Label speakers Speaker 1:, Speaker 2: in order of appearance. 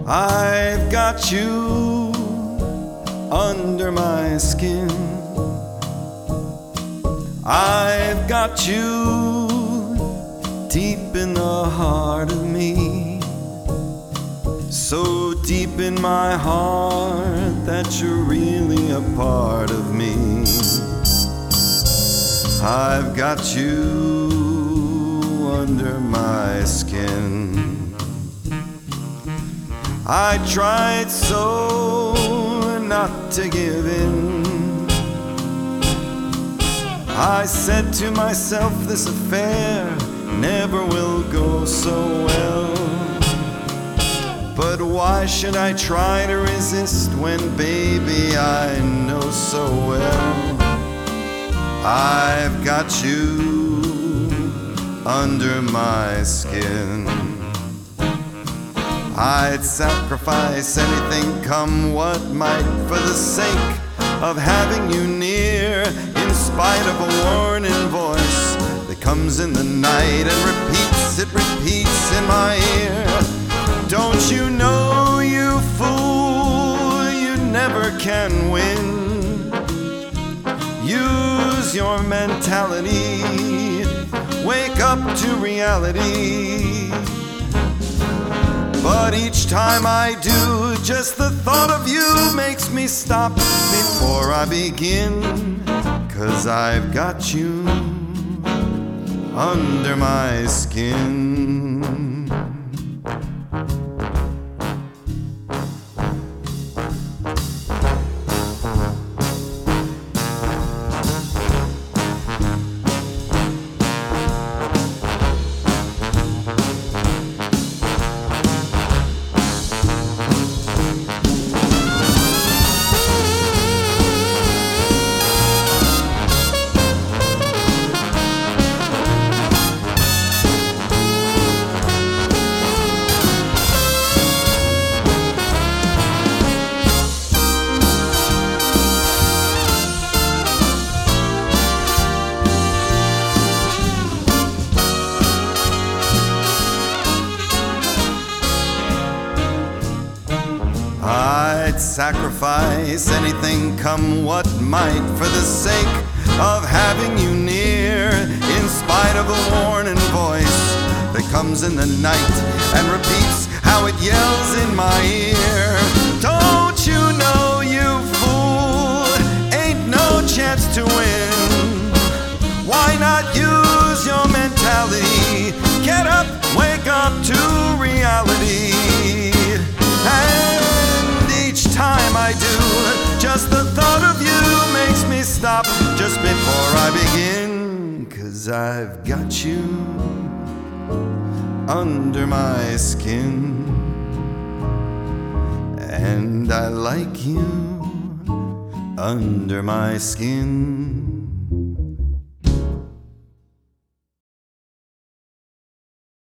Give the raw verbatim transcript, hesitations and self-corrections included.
Speaker 1: I've got you under my skin. I've got you deep in the heart of me, so deep in my heart that you're really a part of me. I've got you under my skin. I tried so not to give in. I said to myself, this affair never will go so well. But why should I try to resist when, baby, I know so well I've got you under my skin. I'd sacrifice anything, come what might, for the sake of having you near, in spite of a warning voice that comes in the night and repeats, it repeats in my ear. Don't you know, you fool, you never can win. Use your mentality, wake up to reality. But each time I do, just the thought of you makes me stop before I begin. 'Cause I've got you under my skin. I'd sacrifice anything, come what might, for the sake of having you near, in spite of a warning voice that comes in the night and repeats how it yells in my ear. Don't you know, you fool, ain't no chance to win. Why not use your mentality? Get up, wake up to reality. And each time I do, just the thought of you makes me stop just before I begin. 'Cause I've got you under my skin, and I like you under my skin.